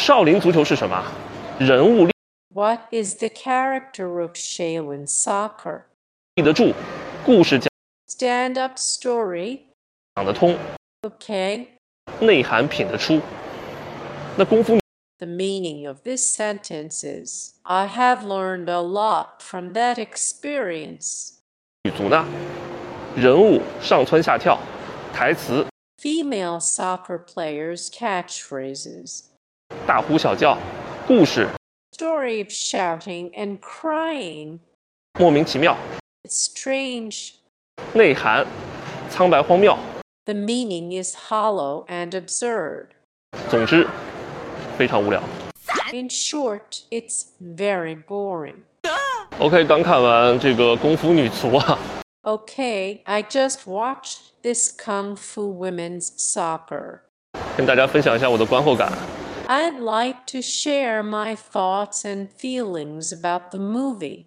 少林足球是什么？人物 What is the character of Shaolin soccer? 立得住，故事 Stand-up story. 讲得通， Okay. 内涵品得出。那功夫 The meaning of this sentence is, I have learned a lot from that experience. 女足呢？人物上蹿下跳，台词 Female soccer players' catchphrases. 大呼小叫，故事 Story of shouting and crying. 莫名其妙， It's strange. 内涵苍白荒谬。 The meaning is hollow and absurd. 总之，非常无聊。 In short, it's very boring. OK， 刚看完这个功夫女足啊， Okay, I just watched this Kung Fu women's soccer. 跟大家分享一下我的观后感。 I'd like to share my thoughts and feelings about the movie.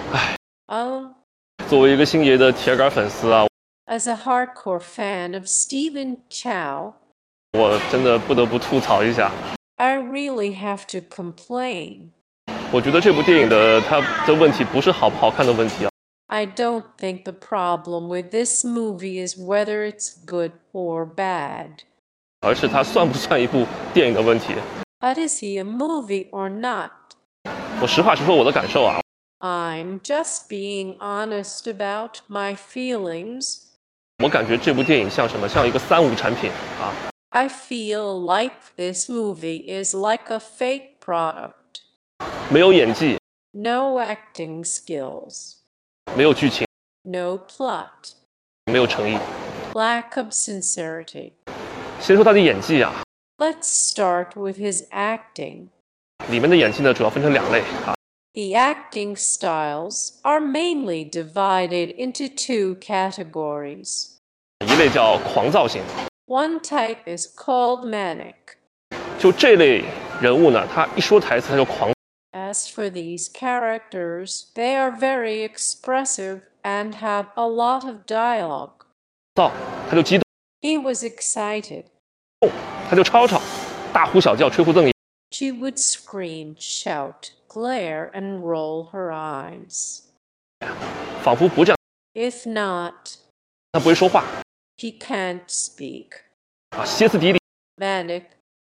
Oh, 作为一个星爷的铁杆粉丝啊， as a hardcore fan of Stephen Chow, 我真的不得不吐槽一下。 I really have to complain. 我觉得这部电影的它的问题不是好不好看的问题啊， I don't think the problem with this movie is whether it's good or bad. 而是它算不算一部电影的问题。 But is he a movie or not? 我实话实说我的感受啊， I'm just being honest about my feelings. 我感觉这部电影像什么？像一个3无产品啊。 I feel like this movie is like a fake product. 没有演技， No acting skills. 没有剧情， No plot. 没有诚意。 Lack of sincerity. 先说他的演技啊， Let's start with his acting. 里面的演技呢主要分成2类啊， The acting styles are mainly divided into 2 categories. 一类叫狂躁型， One type is called manic. 就这类人物呢，他一说台词他就狂 As for these characters, they are very expressive and have a lot of dialogue. 躁，他就激动， He was excited. 他就吵吵，大呼小叫，吹胡瞪眼， She would scream, shout, glare, and roll her eyes. 仿佛不这样， If not, 他不会说话 he can't speak. 啊，歇斯底里。 Manic.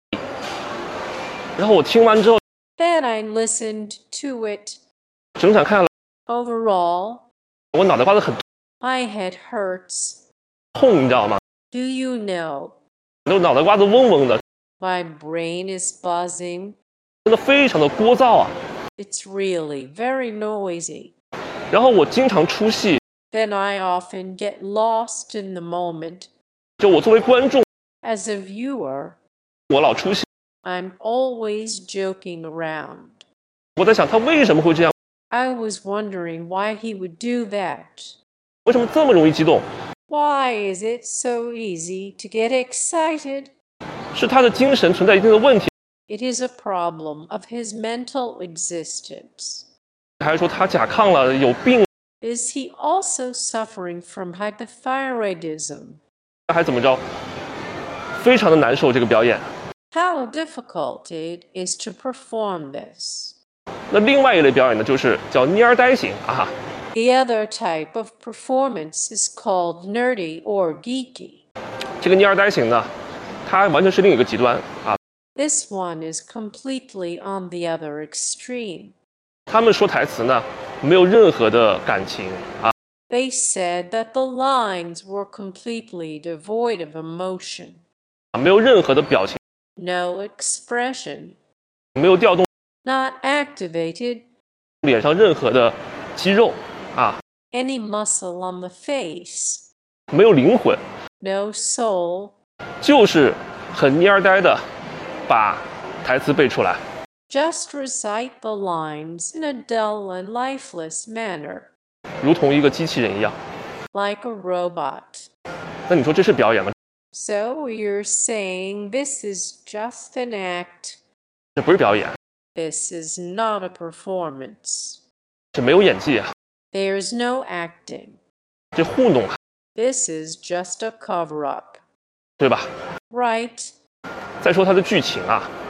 然后我听完之后， Then I listened to it. 整场看下来， Overall, 我脑袋瓜子很 my head hurts. 痛，你知道吗？ Do you know? 我脑袋瓜子嗡嗡的， My brain is buzzing. 真的非常的聒噪啊。 It's really very noisy. 然后我经常出戏， Then I often get lost in the moment. 就我作为观众， As a viewer, 我老出戏， I'm always joking around. 我在想他为什么会这样， I was wondering why he would do that. 为什么这么容易激动？ Why is it so easy to get excited? 是他的精神存在一定的问题， It is a problem of his mental existence. 还是说他甲亢了，有病， Is he also suffering from hypothyroidism? 还怎么着？非常的难受这个表演。 How difficult it is to perform this. 那另外一类表演呢，就是叫蔫儿呆型啊。 The other type of performance is called nerdy or geeky. 这个蔫儿呆型呢，它完全是另一个极端啊。 This one is completely on the other extreme. 他们说台词呢，没有任何的感情啊， They said that the lines were completely devoid of emotion. 没有任何的表情， No expression. 没有调动 Not activated. 脸上任何的肌肉啊， Any muscle on the face. 没有灵魂， No soul. 就是很蔫儿呆的把台词背出来。 Just recite the lines in a dull and lifeless manner. 如同一个机器人一样。 Like a robot. 那你说这是表演吗？ So you're saying this is just an act. 这不是表演， This is not a performance. 这没有演技啊， There's no acting. 这糊弄啊， This is just a cover-up. 对吧？ Right. 再说它的剧情啊，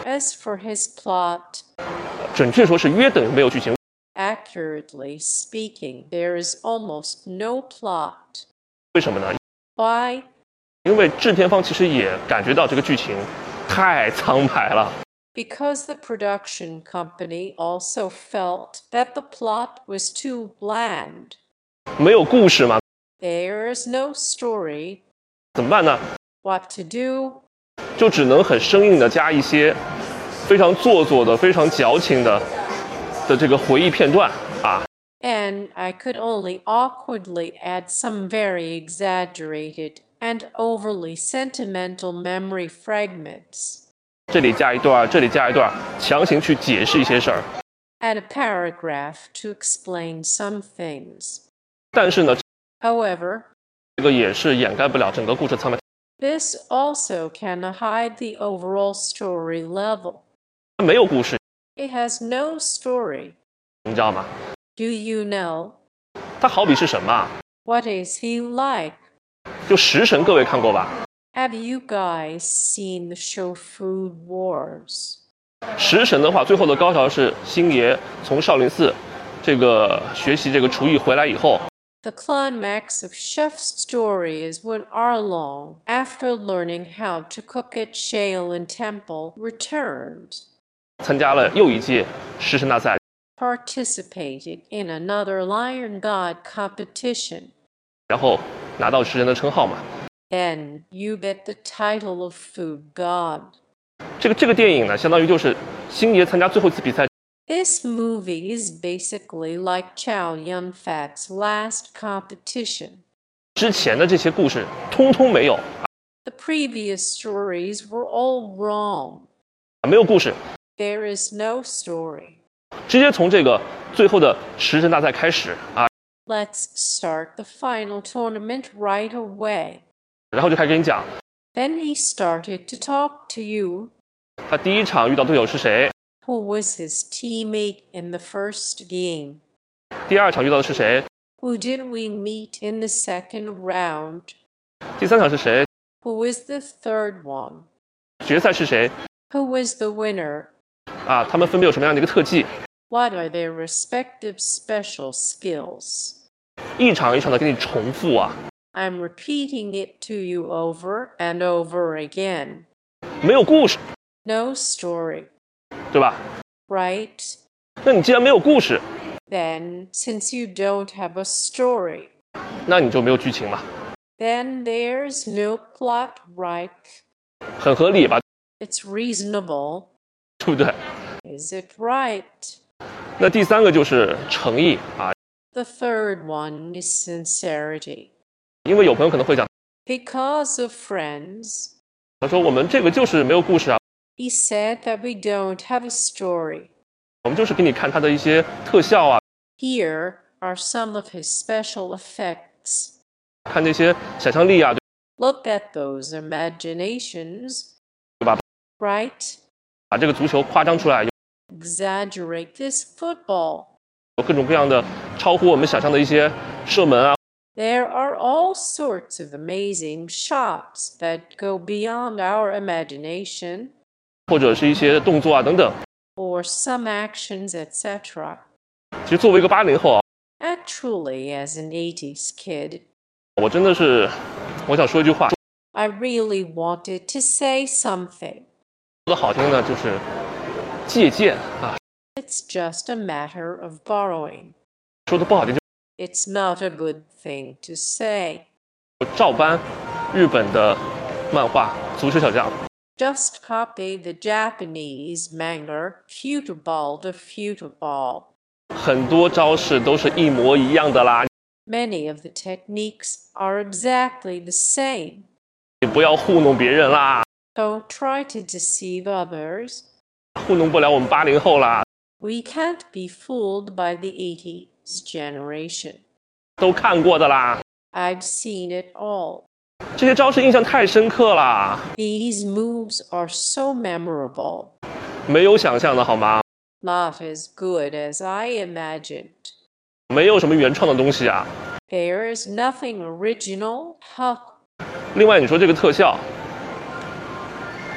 As for his plot, 准确说是约等于没有剧情。 accurately speaking, there is almost no plot. 为什么呢？ Why? 因为制片方其实也感觉到这个剧情太苍白了。 Because the production company also felt that the plot was too bland. 没有故事嘛， There's no story. 怎么办呢？ What to do? 就只能很生硬的加一些非常做作的、非常矫情的这个回忆片段啊。 And I could only awkwardly add some very exaggerated and overly sentimental memory fragments. 这里加一段，这里加一段，强行去解释一些事儿。 Add a paragraph to explain some things. 但是呢， However, 这个也是掩盖不了整个故事苍白。 this also cannot hide the overall story level. 没有故事， It has no story. 你知道吗？ Do you know? 它好比是什么啊？ What is he like? 就食神，各位看过吧？ Have you guys seen the show Food Wars? 食神的话，最后的高潮是星爷从少林寺这个学习这个厨艺回来以后， The climax of Chef's story is when Arlong, after learning how to cook at Shaolin Temple, returned, 参加了又一届食神大赛， participating in another Lion God competition. 然后拿到食神的称号嘛。 Then you get the title of Food God. 这个电影呢，相当于就是星爷参加最后一次比赛， This movie is basically like Chow Yun-fat's last competition. 之前的这些故事通通没有， The previous stories were all wrong. 没有故事， There is no story. 直接从这个最后的食神大赛开始啊， Let's start the final tournament right away. 然后就开始跟你讲， Then he started to talk to you. 他第一场遇到队友是谁， Who was his teammate in the first game? 第二场遇到的是谁， Who did we meet in the second round? 第三场是谁， Who was the third one? 决赛是谁 Who was the winner? 啊？他们分别有什么样的一个特技？ What are their respective special skills? 一场一场的给你重复啊， I'm repeating it to you over and over again. 没有故事， No story, 对吧？ right? 那你既然没有故事， Then, since you don't have a story, 那你就没有剧情了， then there's no plot, right? 很合理吧？ It's reasonable. 对不对？ Is it right? 那第三个就是诚意啊， The third one is sincerity. 因为有朋友可能会讲， Because of Friends, 他说我们这个就是没有故事啊， he said that we don't have a story. 我们就是给你看他的一些特效啊， Here are some of his special effects. 看那些想象力啊， Look at those imaginations, 对吧？ right? 把这个足球夸张出来， Exaggerate this football. 有各种各样的超乎我们想象的一些射门啊， There are all sorts of amazing shots that go beyond our imagination, 或者是一些动作啊等等。 or some actions, etc. 其实作为一个80后啊， Actually, as an 80s kid, 我真的是，我想说一句话， I really wanted to say something. 说的好听呢就是借鉴啊， It's just a matter of borrowing. 说的不好听就 It's not a good thing to say. 照搬日本的漫画《足球小将》， Just copy the Japanese manga Futebol to Futebol. 很多招式都是一模一样的啦， Many of the techniques are exactly the same. 你不要糊弄别人啦， Don't try to deceive others. 糊弄不了我们80后啦， We can't be fooled by the 80s generation. 都看过的啦， I've seen it all. 这些招式印象太深刻啦， These moves are so memorable. 没有想象的好吗？ Not as good as I imagined. 没有什么原创的东西啊。 There is nothing original. Huh. 另外，你说这个特效，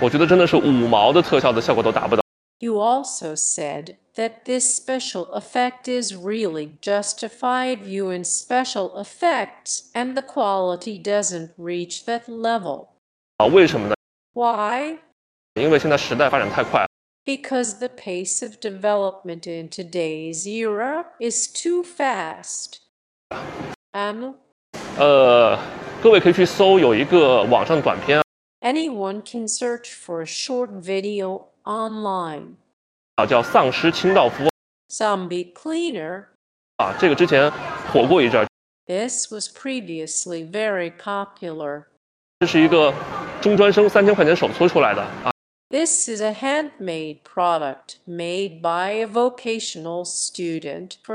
我觉得真的是5毛的特效的效果都达不到。 You also said that this special effect is really justified viewing special effects and the quality doesn't reach that level. 为什么呢？ Why? 因为现在时代发展太快了， Because the pace of development in today's era is too fast. 各位可以去搜有一个网上的短片 Anyone can search for a short video online. 叫《丧尸清道夫》 Zombie Cleaner. 这个之前火过一阵儿， This was previously very popular. 这是一个中专生3000块钱手搓出来的啊， This is a handmade product made by a vocational student for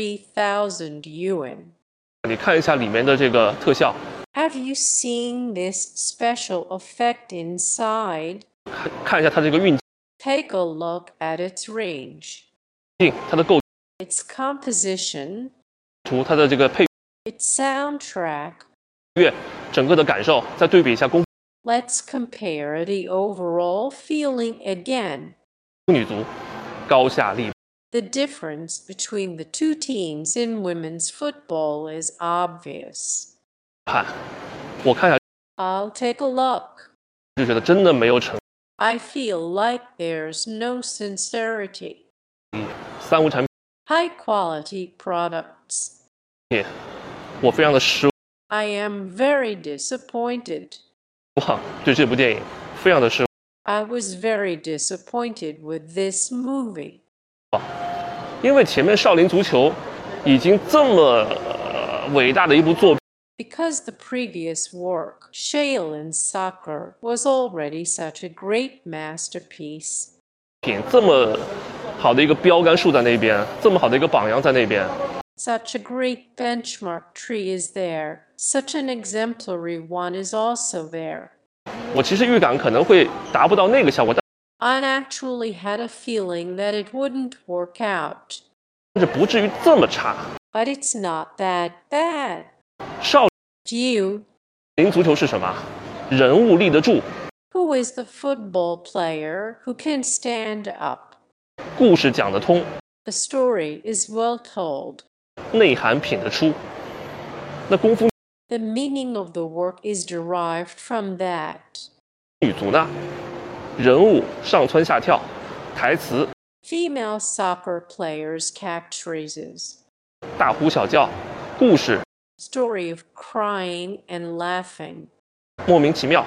3,000 yuan. 你看一下里面的这个特效， Have you seen this special effect inside? 看一下它这个运 Take a look at its range, 镜，它的构 its composition, 图，它的这个配 its soundtrack. 乐，整个的感受，再对比一下功夫 Let's compare the overall feeling again. 女足，高下立 The difference between the two teams in women's football is obvious. 判。我看一下 I'll take a look. 就觉得真的没有诚 I feel like there's no sincerity. 意，三无产 High quality products. 品，我非常的失 I am very disappointed. 望，对这部电影非常的失 I was very disappointed with this movie. 望，因为前面少林足球已经这么伟大的一部作品。 Because the previous work, Shaolin Soccer, was already such a great masterpiece. 这么好的一个标杆树在那边，这么好的一个榜样在那边， Such a great benchmark tree is there. Such an exemplary one is also there. 我其实预感可能会达不到那个效果， I actually had a feeling that it wouldn't work out. 但是不至于这么差。 But it's not that bad. 少 You, 林足球是什么？人物立得住， who is the football player who can stand up? 故事讲得通， The story is well told. 内涵品得出。那功夫 The meaning of the work is derived from that. 女足呢？人物上蹿下跳，台词 Female soccer players' catchphrases. 大呼小叫，故事 Story of crying and laughing. 莫名其妙，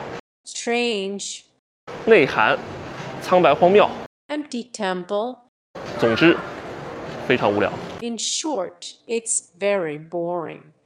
Strange. 内涵苍白荒谬。 Empty temple. 总之，非常无聊。 In short, it's very boring.